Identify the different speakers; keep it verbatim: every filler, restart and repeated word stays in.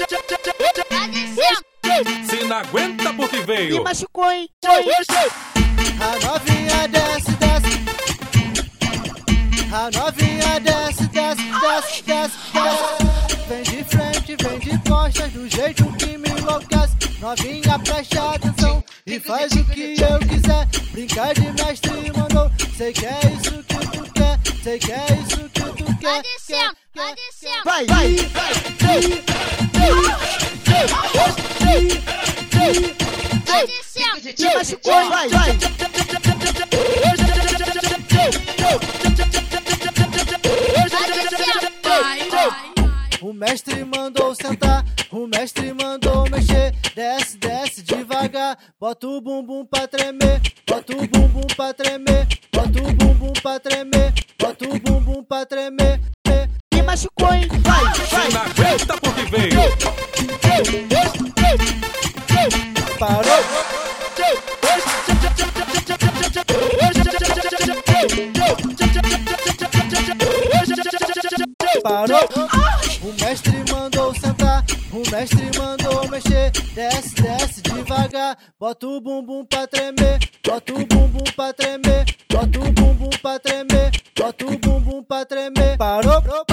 Speaker 1: Se não aguenta porque veio.
Speaker 2: Me machucou, hein?
Speaker 3: A novinha desce, desce. A novinha desce, desce, desce, desce, desce. Vem de frente, vem de costas, do jeito que me enlouquece. Novinha, preste atenção e faz o que eu quiser. Brincar de mestre mandou. Sei que é isso que tu quer, sei que é isso que tu quer.
Speaker 4: Vai descendo, vai descendo.
Speaker 2: Vai, vai, vai.
Speaker 4: Vai descendo.
Speaker 2: Me machucou, vai, vai.
Speaker 3: O mestre mandou sentar, o mestre mandou mexer. Desce, desce devagar, bota o bumbum pra tremer. Bota o bumbum pra tremer, bota o bumbum pra tremer. Bota o bumbum pra tremer.
Speaker 2: Me machucou, hein? Vai, vai.
Speaker 1: Se não aguenta porque veio.
Speaker 3: Parou. Parou. O mestre mandou sentar, o mestre mandou mexer. Desce, desce devagar, bota o bumbum pra tremer. Bota o bumbum pra tremer, bota o bumbum pra tremer. Bota o bumbum pra tremer. Parou.